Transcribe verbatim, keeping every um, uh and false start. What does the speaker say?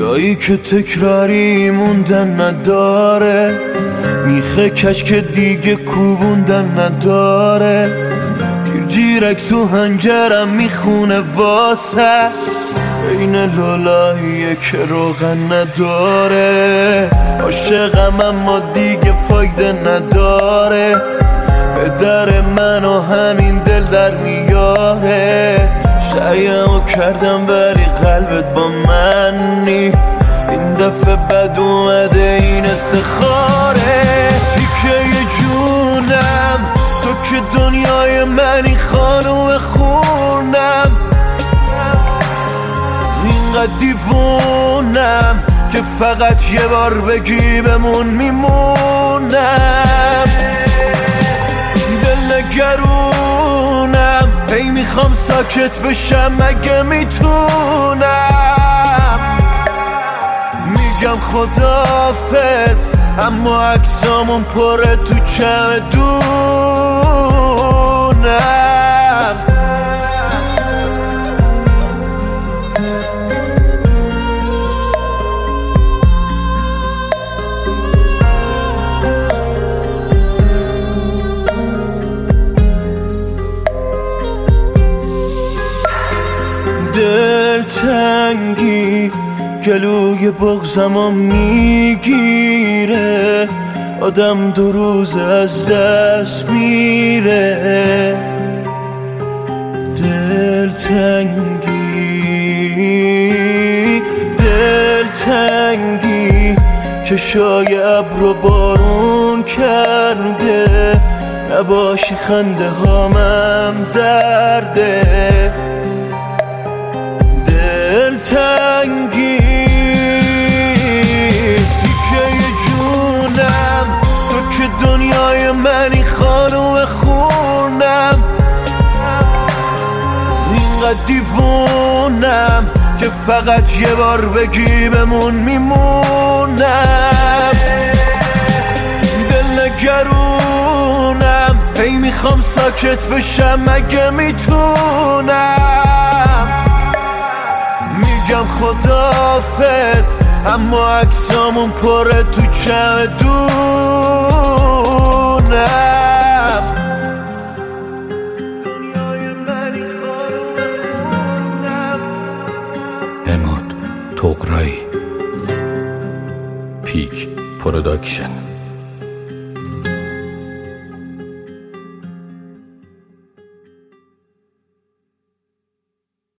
جایی که تکراری موندن نداره، میخه کش که دیگه کوبوندن نداره. جیر جیرک تو هنجرم میخونه واسه، این لالاییه که روغن نداره. عاشقم اما دیگه فایده نداره، پدر منو همین دل در میاره. سعیمو کردم ولی قلبت با منی، این دفعه بد اومده این استخاره. تیکه جونم تو که دنیای منی، خانوم خونم، اینقدر دیوونم که فقط یه بار بگی بمون میمونم. دل نگرونم هی میخوام ساکت بشم اگه میتونم. میگم خداحافظ اما عکسامون پره تو چمدونم. دلتنگی گلوی بغزمو میگیره، آدم دو روز از دست میره. دلتنگی دلتنگی چشای ابر و بارون کرده، نباشی خنده هامم درده. دلتنگی تیکه جونم تو که دنیای منی، خانوم خونم، اینقدر دیوونم که فقط یه بار بگی بمون میمونم. دل نگرونم هی میخوام ساکت بشم اگه میتونم. میگم خداحافظ اما عکسامون پره تو چمدونم. اماد طغرایی، پیک پروداکشن.